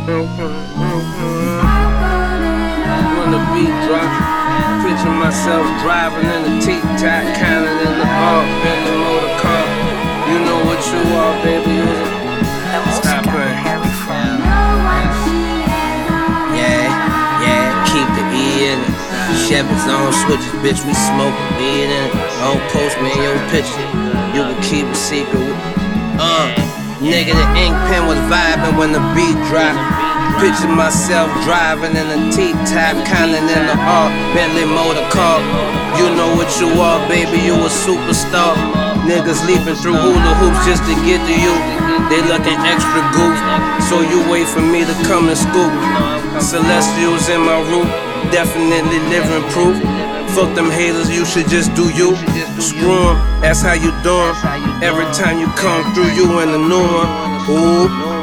When the beat drop, picture myself driving in a T-Top, counting in the art, in the motor car. You know what you are, baby. Stop playing. Yeah, keep the E in it. Chevys on switches, bitch, we smoking weed in it. Don't post me in your picture, you can keep it secret. Nigga, the ink pen was vibing when the beat dropped. Picture myself driving in a T-Top, counting in the art, Bentley motor car. You know what you are, baby, you a superstar. Niggas leaping through hula hoops just to get to you. They looking extra goof, so you wait for me to come and scoop. Celestials in my roof, definitely living proof. Fuck them haters, you should just do you. Screw 'em, that's how you doin'. Every time you come through, you in the new one. Ooh.